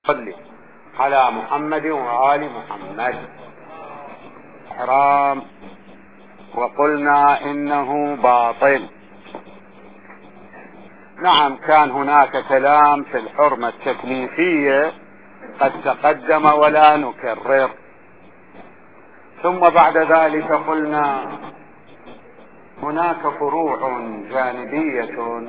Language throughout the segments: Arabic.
صلي على محمد وآل محمد. حرام، وقلنا إنه باطل. نعم، كان هناك كلام في الحرمة التكليفية قد تقدم ولا نكرر. ثم بعد ذلك قلنا هناك فروع جانبية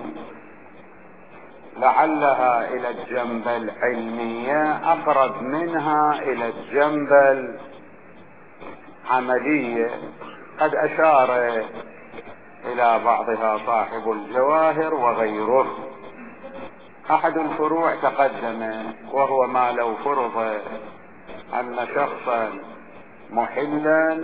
لعلها إلى الجنب العلمية أقرب منها إلى الجنب العملية، قد أشار إلى بعضها صاحب الجواهر وغيره. أحد الفروع تقدم، وهو ما لو فرض أن شخصا محلا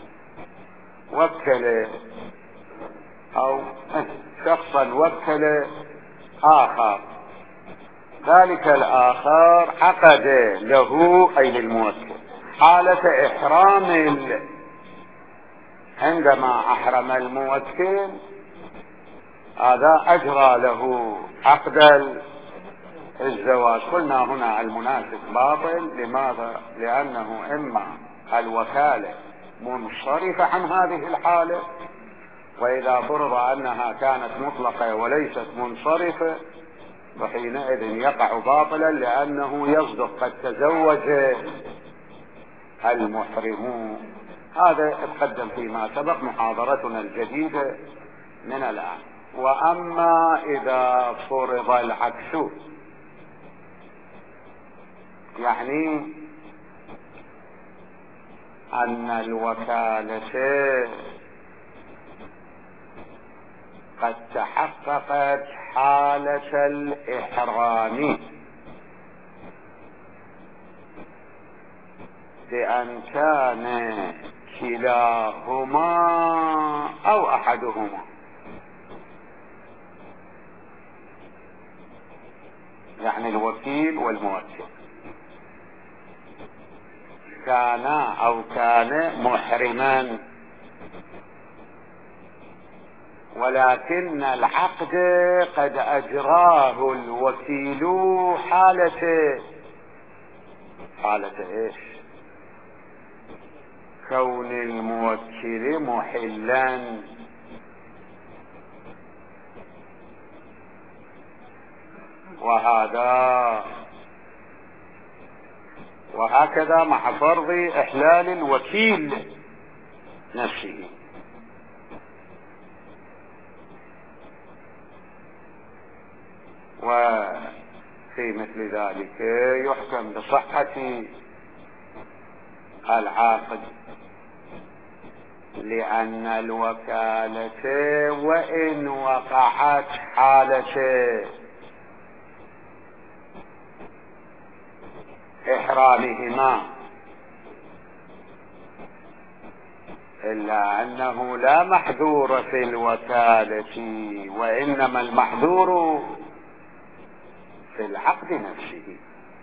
وكل أو شخصا وكل آخر، ذلك الآخر عقد له أي للموكل حالة إحرام عندما أحرم الموكل، هذا أجرى له عقد الزواج. قلنا هنا المناسك باطل. لماذا؟ لأنه إما الوكالة منصرفة عن هذه الحالة، وإذا فرض أنها كانت مطلقة وليست منصرفة فحينئذ يقع باطلا، لأنه يصدق قد تزوج المحرمون. هذا اتقدم فيما سبق، محاضرتنا الجديدة من الآن. وأما إذا فرض العكس، يعني أن الوكالة قد تحققت حالة الإحرام بأن كان كلاهما أو أحدهما، يعني الوكيل والموكل كان محرما، ولكن العقد قد أجراه الوكيل حالة إيش؟ كون الموكل محلا. وهكذا مع فرض إحلال الوكيل نفسه. وفي مثل ذلك يحكم بصحة العقد، لأن الوكالة وإن وقعت حالة إحرامهما إلا أنه لا محذور في الوكالة، وإنما المحذور في العقد نفسه.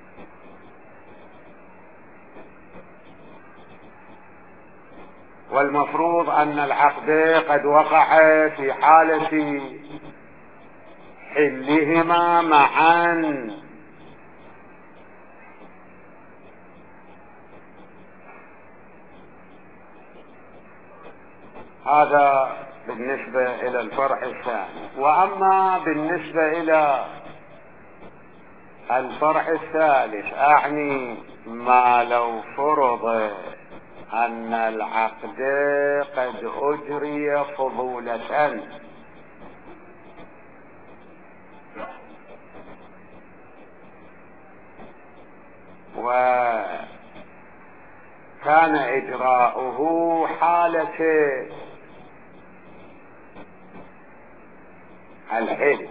والمفروض أن العقد قد وقع في حالة حلهما معا، هذا بالنسبة إلى الفرع الثاني. وأما بالنسبة إلى الفرع الثالث، أعني ما لو فرض أن العقد قد أجري فضولة، وكان إجراؤه حالة الحل،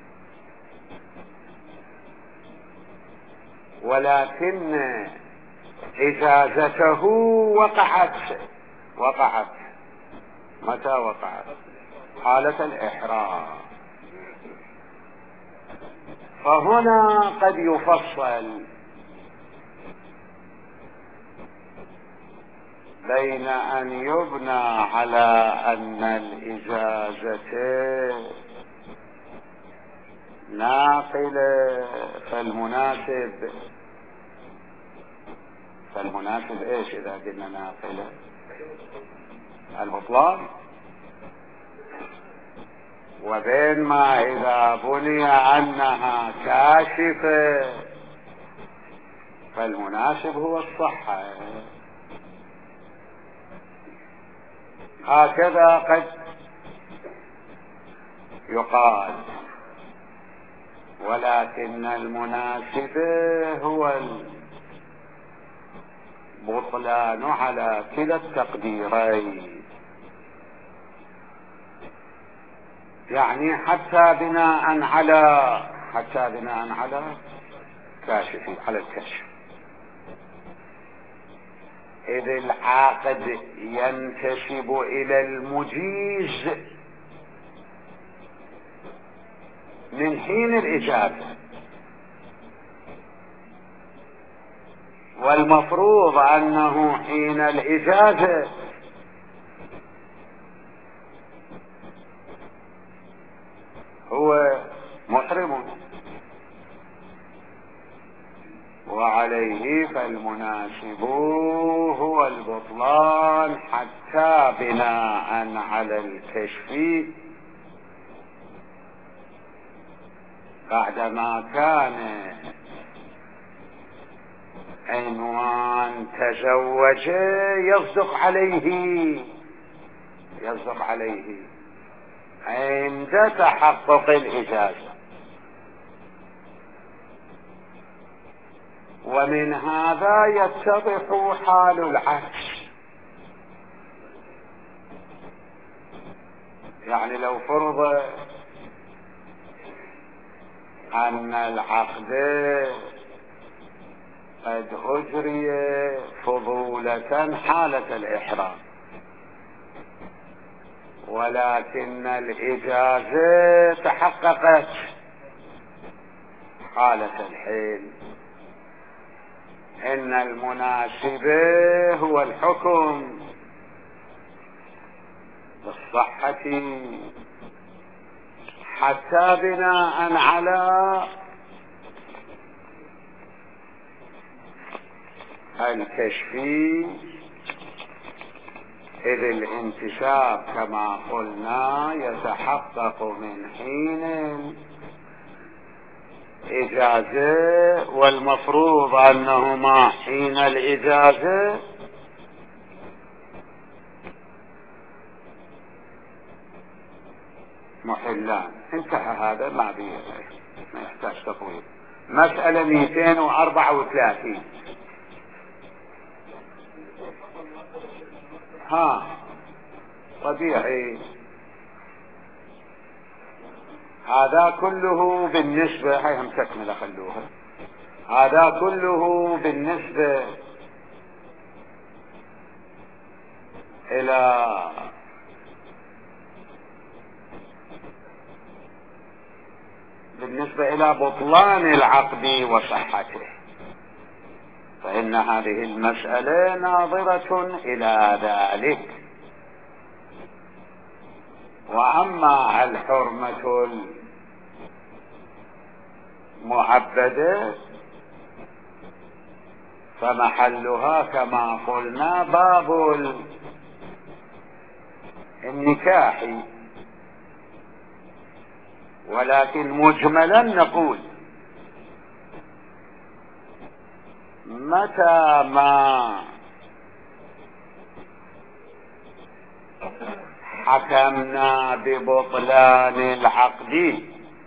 ولكن إجازته وقعت. متى وقعت؟ حالة الإحرام. فهنا قد يفصل بين أن يبنى على أن الإجازة ناقلة، فالمناسب فالمناسب ايش اذا قلنا نافلة؟ البطلان. وبينما اذا بني انها كاشفة فالمناسب هو الصحة. هكذا قد يقال، ولكن المناسب هو البطلان على كلا التقديرين، يعني حتى بناء على كاشفي، على الكشف، إذ العاقد ينتسب إلى المجيز من حين الإجازة، والمفروض أنه حين الإجازة هو محرم، وعليه فالمناسب هو البطلان حتى بناء على الكشف بعدما كان عنوان تزوج يصدق عليه عند تحقق الإجازة. ومن هذا يتضح حال العكس، يعني لو فرض أن العقد قد أجري فضولة حالة الإحرام، ولكن الإجازة تحققت حالة الحيل، إن المناسب هو الحكم بالصحة حتى بناء على الكشف، إذ الانتساب كما قلنا يتحقق من حين الإجازة، والمفروض أنهما حين الإجازة محلان. انتهى هذا، ما يحتاج تطويل. مسألة 234. طبيعي هذا كله بالنسبة، هاي هم تكملة خلوها، هذا كله بالنسبة إلى بطلان العقد وصحته، فإن هذه المسألة ناظرة إلى ذلك. وأما الحرمة المعبدة فمحلها كما قلنا باب النكاح، ولكن مجملا نقول متى ما حكمنا ببطلان العقد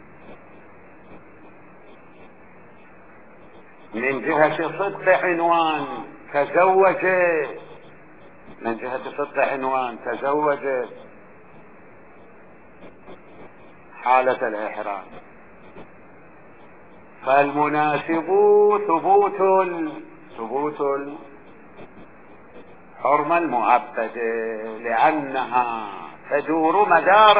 من جهة صدق عنوان تزوج، من جهة صدق عنوان تزوج حالة الإحرام، فالمناسب ثبوت الحرمة المؤبدة، لأنها تدور مدار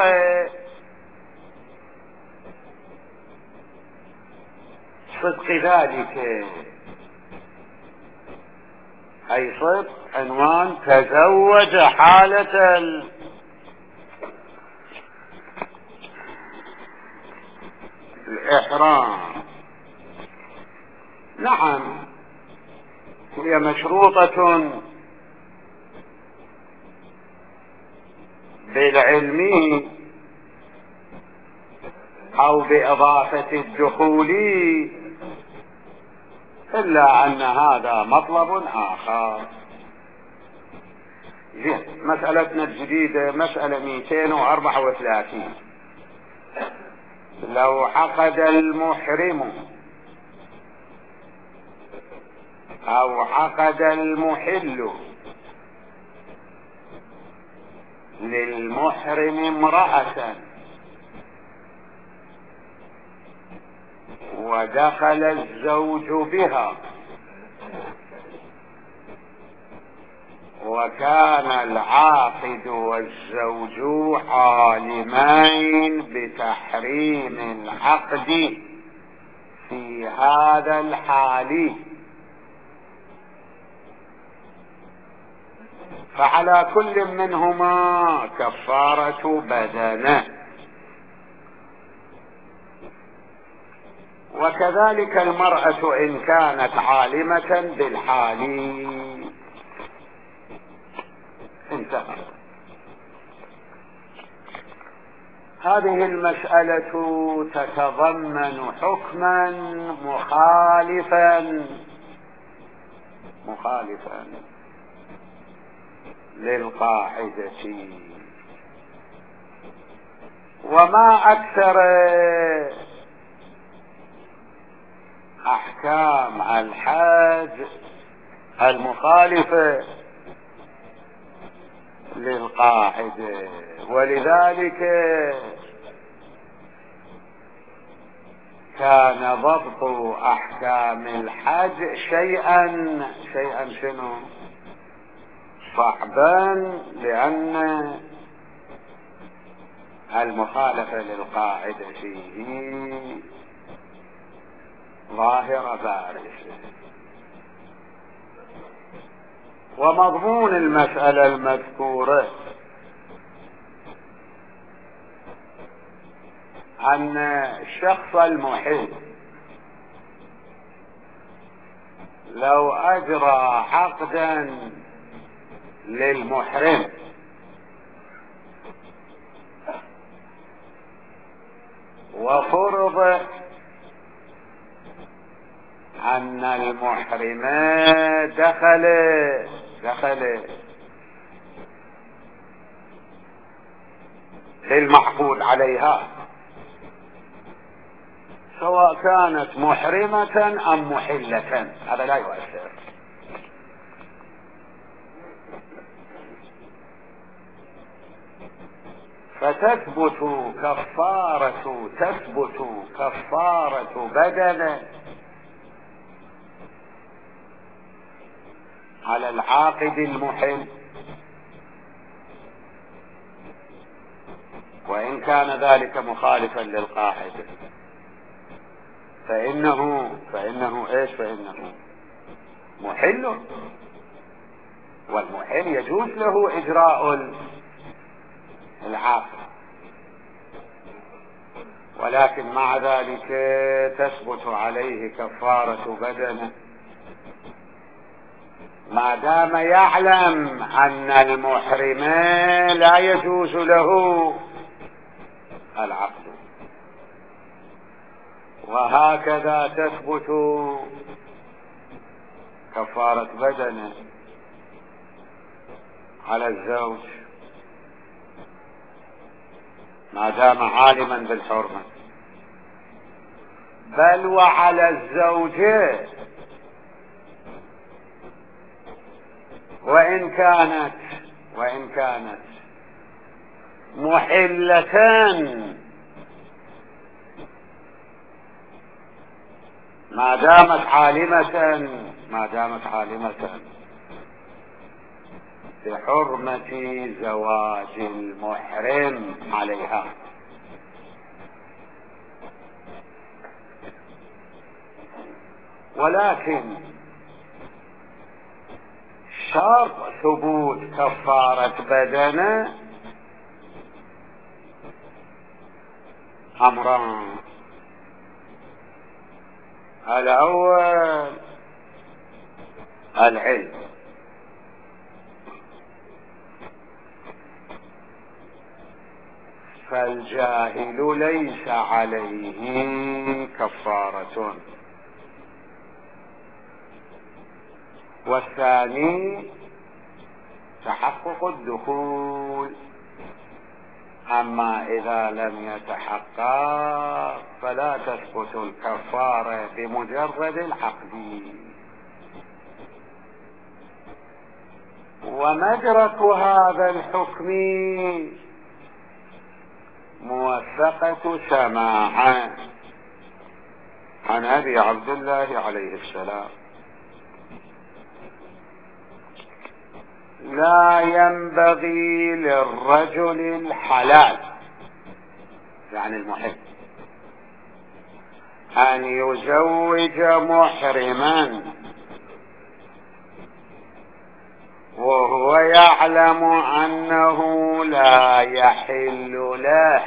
صدق ذلك، أي صدق عنوان تزوج حالة الإحرام. نعم، هي مشروطة بالعلم او بإضافة الدخول، الا ان هذا مطلب اخر. مسألتنا الجديدة مسألة 234. لو عقد المحرم او عقد المحل للمحرم امرأة ودخل الزوج بها وكان العاقد والزوج عالمين بتحريم العقد في هذا الحال، فعلى كل منهما كفارة بدنه. وكذلك المرأة إن كانت عالمة بالحال. انتهى. هذه المسألة تتضمن حكما مخالفا للقاعدة. وما أكثر أحكام الحج المخالفة للقاعدة، ولذلك كان ضبط أحكام الحج شيئا شنو صعبا، لأن المخالفة للقاعدة فيه ظاهرة بارزة. ومضمون المسألة المذكورة أن الشخص المحل لو أجرى عقدا للمحرم وفرض أن المحرم دخل للمعقود عليها، سواء كانت محرمة أم محلة، هذا لا يؤثر. فتثبت كفارة بدنه على العاقد المحل، وإن كان ذلك مخالفا للقاعدة، فإنه محل، والمحل يجوز له إجراء العقد، ولكن مع ذلك تثبت عليه كفارة بدنه ما دام يعلم أن المحرم لا يجوز له العقد. وهكذا تثبت كفارة بدنه على الزوج ما دام عالما بالحرمة، بل وعلى الزوجة وإن كانت محلتان ما دامت عالمة بحرمة زواج المحرم عليها. ولكن شرط ثبوت كفارة بدنه أمران: العلم. فالجاهل ليس عليه كفارة. والثاني تحقق الدخول، اما اذا لم يتحقق فلا تسقط الكفارة بمجرد العقد. ومدرك هذا الحكم موثقة سماعا عن ابي عبد الله عليه السلام: لا ينبغي للرجل الحلال يعني المحب ان يزوج محرما وهو يعلم انه لا يحل له،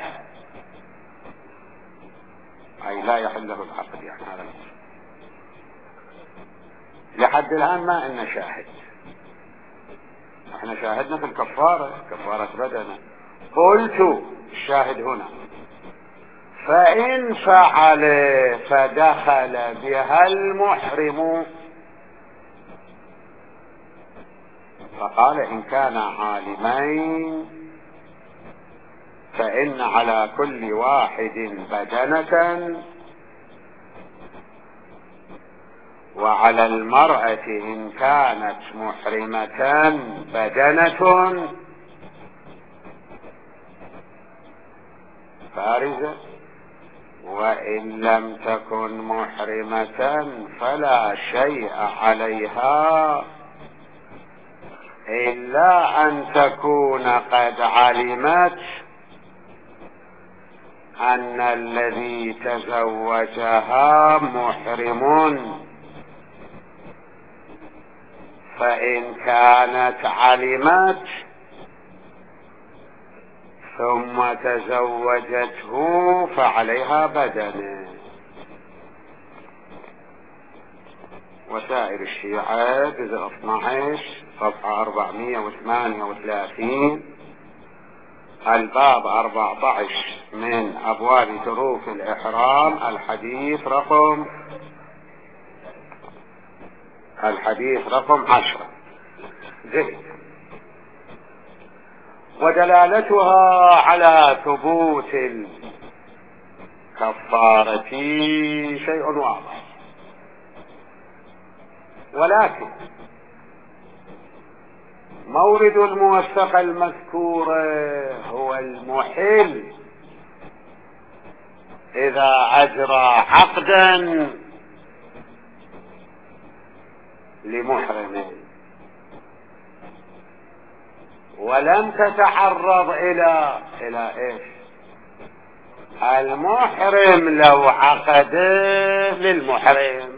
اي لا يحل له العقد. يعني هذا لحد الان ما ان شاهد، احنا شاهدنا في الكفارة، كفارة بدنة. قلت الشاهد هنا: فإن فعل فدخل بها المحرم، فقال: إن كان عالمين فإن على كل واحد بدنة، وعلى المرأة إن كانت محرمة بدنة فارزة، وإن لم تكن محرمة فلا شيء عليها إلا أن تكون قد علمت أن الذي تزوجها محرم. فإن كانت علمت ثم تزوجته فعليها بدنه. وسائر الشيعة جزء 12 صفحة 438 الباب 14 من أبواب ظروف الإحرام الحديث رقم 10. زيد. ودلالتها على ثبوت الكفارة شيء واضح، ولكن مورد الموثق المذكور هو المحل إذا أجرى عقدا لمحرم ولم تتعرض إلى إيش؟ المحرم لو عقد للمحرم،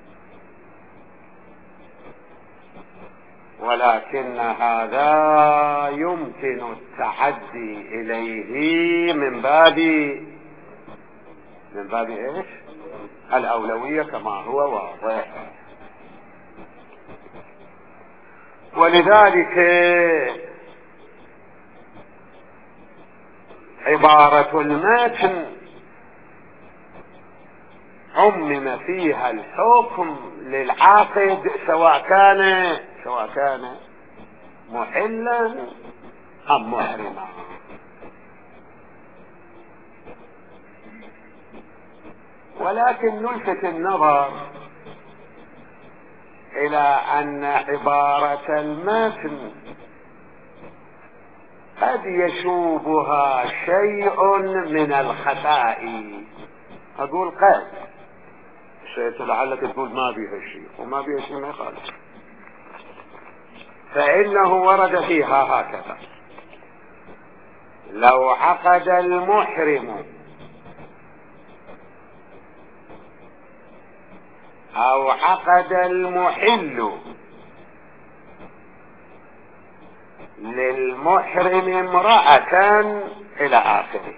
ولكن هذا يمكن التعدي إليه من باب إيش؟ الأولوية كما هو واضح. ولذلك عبارة المتن عمم فيها الحكم للعاقد سواء كان محلا أم محرما. ولكن نلفت النظر إلى أن عبارة المتن قد يشوبها شيء من الخفاء. أقول قد شيء لعلك تقول ما بيها شيء، وما بيها شيء ما يخالف، فإنه ورد فيها هكذا: لو عقد المحرم أو عقد المحل للمحرم امرأة إلى آخره.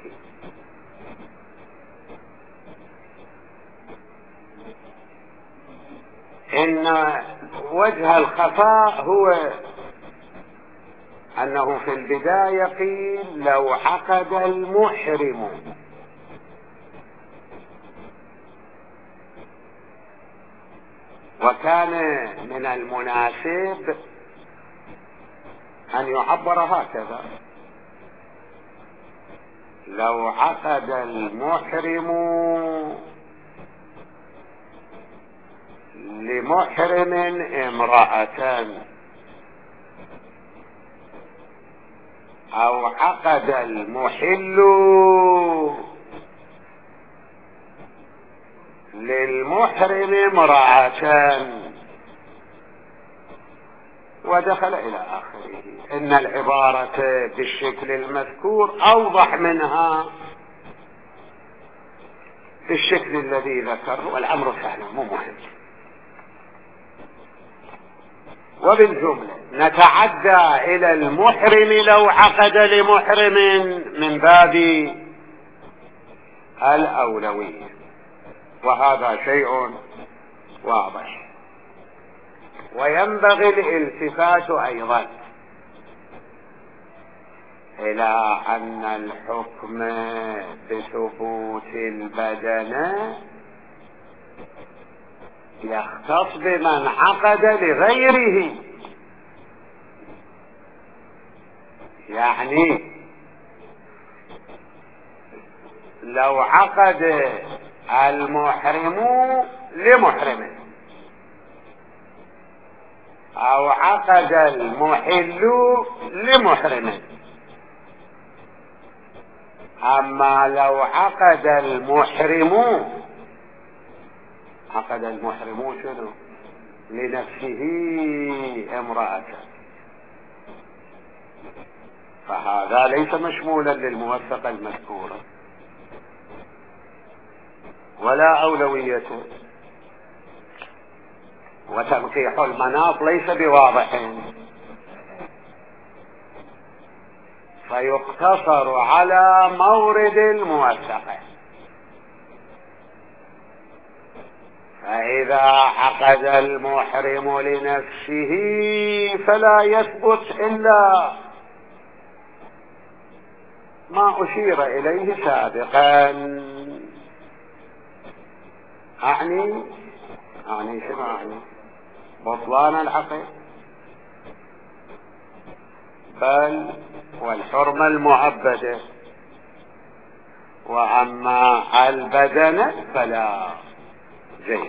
وجه الخفاء هو أنه في البداية قيل لو عقد المحرم، وكان من المناسب أن يعبر هكذا: لو عقد المحرم لمحرم امرأة، أو عقد المحل للمحرم امرأة، ودخل إلى آخره. إن العبارة بالشكل المذكور أوضح منها بالشكل الذي ذكر، والأمر سهل مو مهم. وبالجملة نتعدى إلى المحرم لو عقد لمحرم من باب الأولوية، وهذا شيء واضح. وينبغي الالتفات أيضا إلى أن الحكم بثبوت البدنة يختص بمن عقد لغيره. يعني لو عقد المحرم لمحرم، أو عقد المحل لمحرم، أما لو عقد المحرم شنو؟ لنفسه امرأة، فهذا ليس مشمولا للموثقة المذكورة ولا أولويته. وتنقيح المناط ليس بواضح، فيقتصر على مورد الموثقة. فإذا عقد المحرم لنفسه فلا يثبت إلا ما أشير إليه سابقا. أعني شنو أعني؟ بطلان العقد، بل والحرمة المعبدة، وأما البدنة فلا. جيد.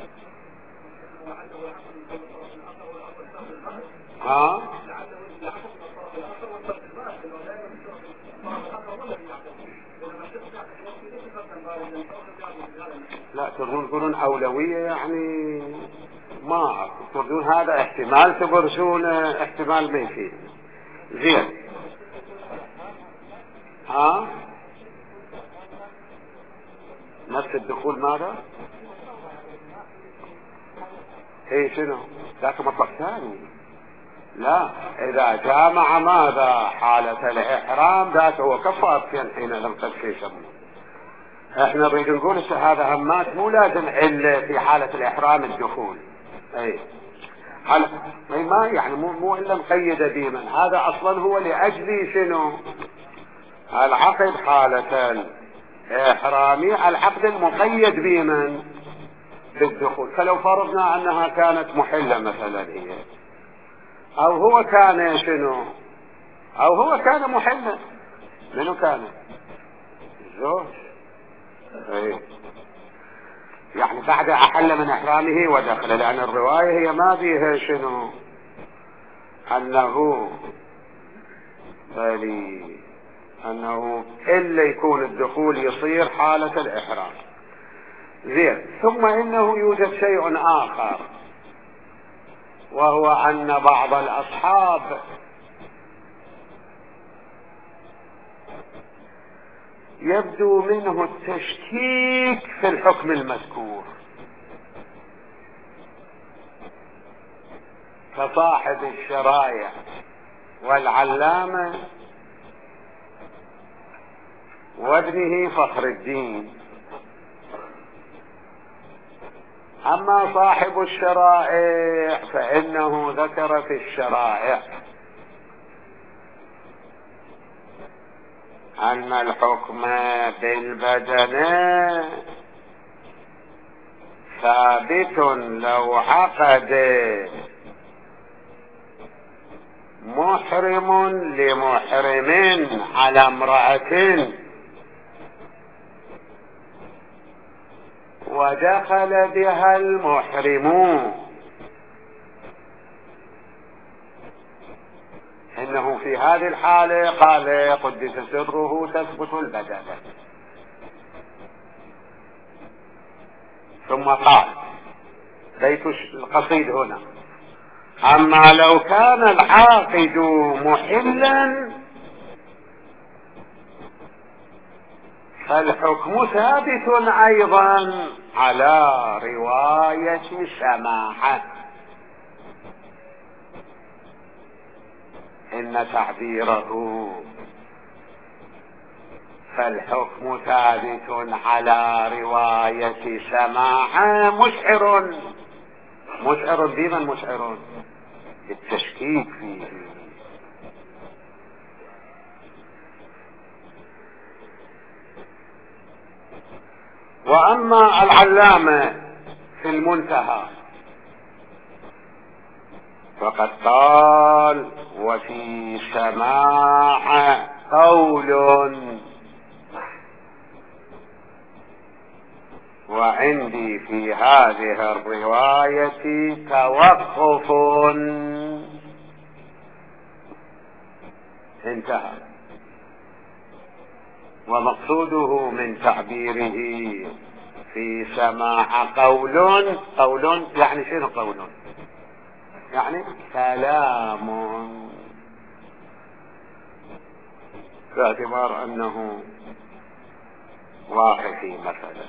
لا تقولون أولوية، يعني ما تقولون هذا احتمال تبرسون، احتمال ما فيه. زين. نفس الدخول ماذا؟ اي شنو؟ ذاك مطلق ثاني. لا، اذا جامع ماذا؟ حالة الاحرام، ذاك هو كفارتين حين لم تكفي يسمونه. احنا نريد نقول هذا همات مو لازم الا في حالة الاحرام الدخول. اي ما يعني مو الا مقيدة بمن، هذا اصلا هو لاجل شنو؟ العقد حالة الاحرامي، العقد المقيد بمن؟ بالدخول. فلو فرضنا انها كانت محلة مثلا هي، او هو كان شنو، او هو كان محلا، منو كان؟ الزوج. ايه، يعني بعد احل من احرامه ودخل، لان الرواية هي ما فيها شنو، انه الا يكون الدخول يصير حالة الاحرام. زين. ثم انه يوجد شيء اخر، وهو ان بعض الاصحاب يبدو منه التشكيك في الحكم المذكور، كصاحب الشرايع والعلامة وابنه فخر الدين. أما صاحب الشرائع فإنه ذكر في الشرائع أن الحكم بالبدن ثابت لو عقد محرم لمحرم على امرأة ودخل بها المحرم، انه في هذه الحالة قال قدس سره تثبت البدن. ثم قال بيت القصيد هنا: اما لو كان العاقد محلا فالحكم ثابت ايضا على رواية سماحة. ان تعبيره فالحكم ثابت على رواية سماحة مشعر بمن مشعر بالتشكيك فيه. واما العلامة في المنتهى فقد قال: وفي سماع قول وعندي في هذه الرواية توقف. انتهى. ومقصوده من تعبيره في سماع قول يعني شنو قول؟ يعني كلام، باعتبار انه واقفي مثلا.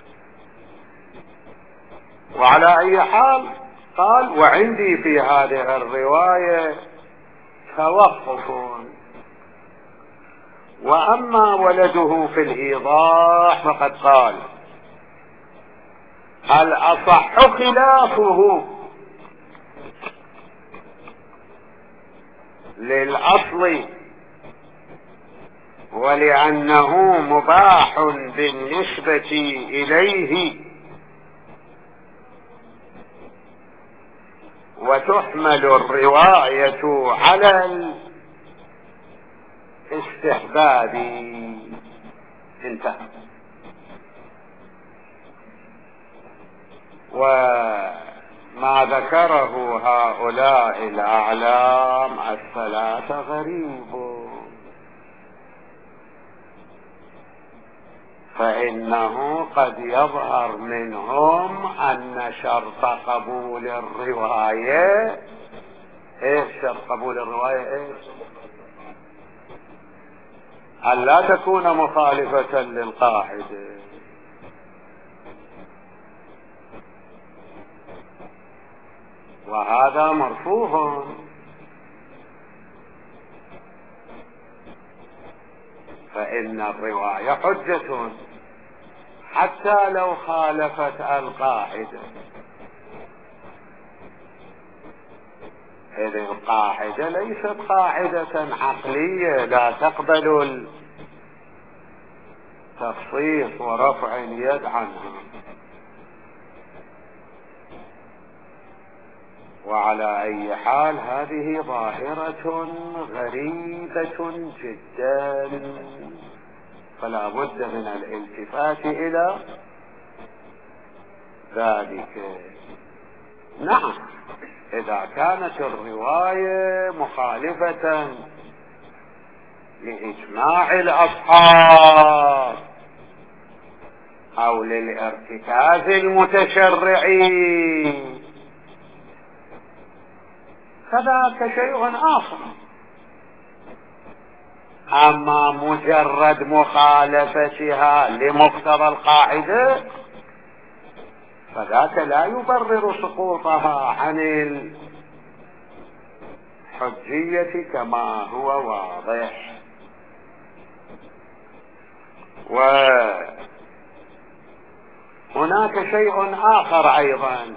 وعلى اي حال قال: وعندي في هذه الرواية توقف. واما ولده في الايضاح فقد قال: الاصح خلافه للاصل، ولانه مباح بالنسبة اليه، وتحمل الرواية على الاستحباب. انتهى. وما ذكره هؤلاء الأعلام الثلاثة غريب، فإنه قد يظهر منهم أن شرط قبول الرواية شرط قبول الرواية أن لا تكون مخالفة للقاعدة. وهذا مرفوض، فإن الرواية حجة حتى لو خالفت القاعدة. إذ القاعدة ليست قاعدة عقلية لا تقبل التخصيص ورفع اليد عنها. وعلى أي حال هذه ظاهرة غريبة جدا، فلا بد من الالتفات إلى ذلك. نعم، إذا كانت الرواية مخالفة لإجماع الأصحاب أو للارتكاز المتشرعين فذاك شيء آخر. أما مجرد مخالفتها لمقتضى القاعدة فذاك لا يبرر سقوطها عن الحجية كما هو واضح. هناك شيء آخر أيضا،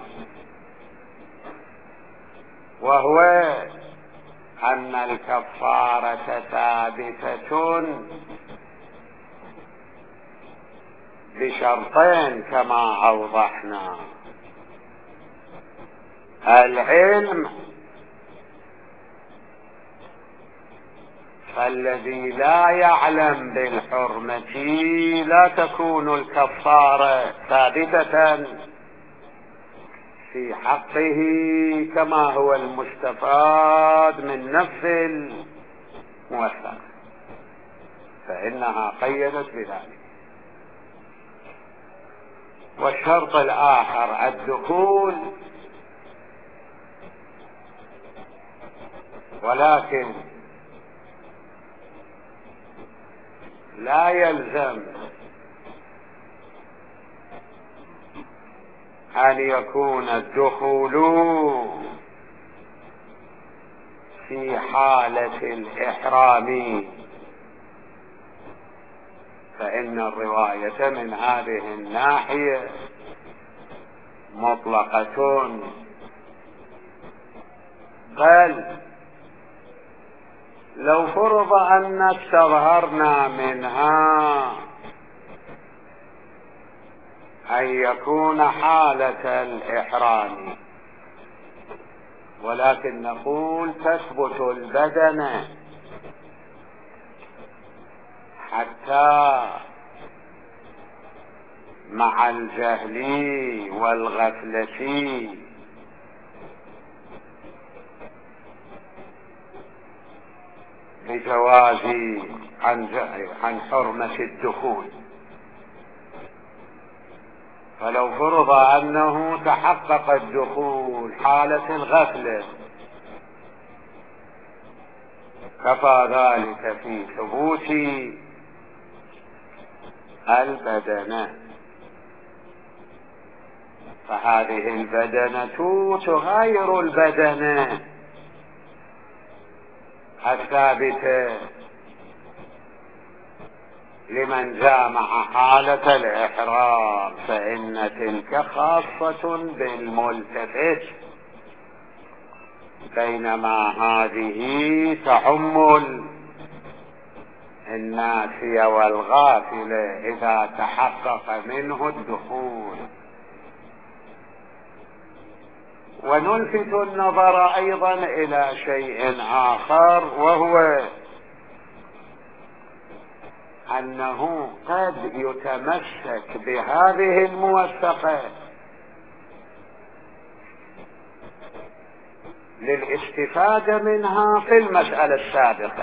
وهو أن الكفارة ثابتة بشرطين كما أوضحنا: العلم، فالذي لا يعلم بالحرمة لا تكون الكفارة ثابتة في حقه كما هو المستفاد من نفس الموثق، فإنها قيدت بذلك. والشرط الآخر الدخول، ولكن لا يلزم أن يكون الدخول في حالة الإحرام، فإن الرواية من هذه الناحية مطلقة، بل لو فرض أن استظهرنا منها أن يكون حالة الإحرام، ولكن نقول تثبت البدنة حتى مع الجهل والغفلة بجواز عن حرمة الدخول. فلو فرض أنه تحقق الدخول حالة الغفلة كفى ذلك في ثبوت البدنة، فهذه البدنة تغير البدنة الثابتة لمن جامع حالة الإحرام، فإن تلك خاصة بالملتفت، بينما هذه تعم الناسي والغافل إذا تحقق منه الدخول. ونلفت النظر أيضا إلى شيء آخر، وهو أنه قد يتمسك بهذه الموثقة للاستفادة منها في المسألة السابقة،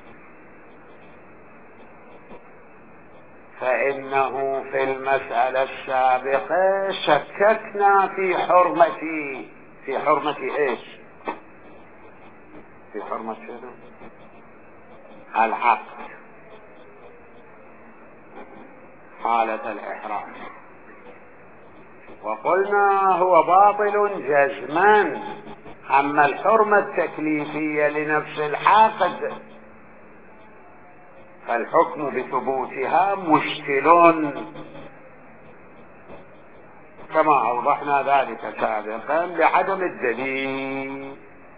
فإنه في المسألة السابقة شككنا في حرمة ايش؟ في حرمة شنو؟ العقد، حالة الإحرام، وقلنا هو باطل جزما. أما الحرمة التكليفية لنفس العقد فالحكم بثبوتها مشكل، كما أوضحنا ذلك سابقا لعدم الدليل.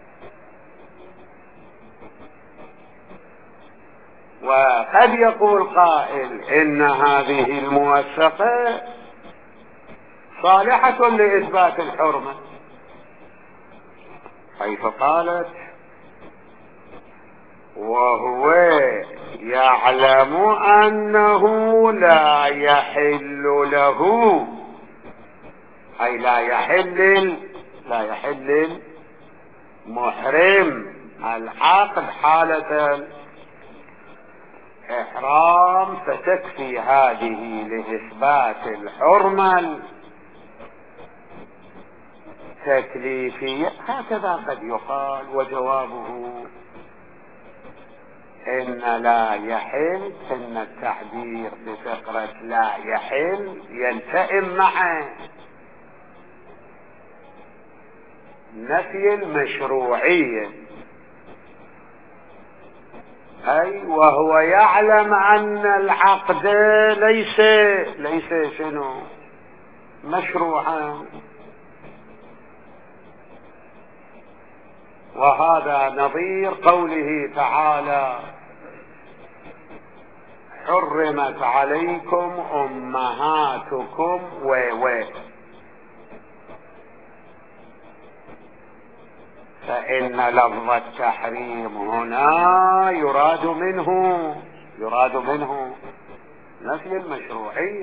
وقد يقول قائل إن هذه الموثقة صالحة لإثبات الحرمة، حيث قالت: وهو يعلم أنه لا يحل له، أي لا يحل المحرم العقد حالة الإحرام، فتكفي هذه لإثبات الحرمة التكليفية. هكذا قد يقال، وجوابه إن لا يحل، إن التعبير بفقرة لا يحل يلتئم مع نفي المشروعية، أي وهو يعلم أن العقد ليس شنو؟ مشروعا. وهذا نظير قوله تعالى: حرمت عليكم أمهاتكم فإن لفظ التحريم هنا يراد منه نفي المشروعية،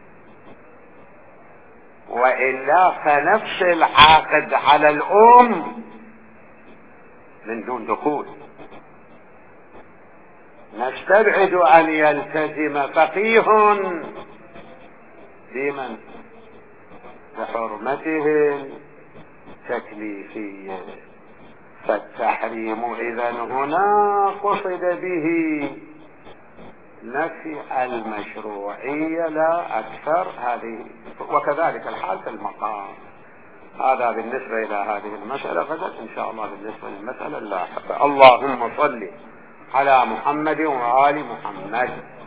وإلا فنفس العاقد على الأم من دون دخول نستبعد أن يلتزم فقيه بمن بحرمته التكليفية. فالتحريم إذن هنا قصد به نفي المشروعية لا أكثر. هذه وكذلك الحال في المقام. هذا بالنسبة إلى هذه المسألة. غدا إن شاء الله بالنسبة للمسألة اللاحقة. اللهم صل على محمد وآل محمد.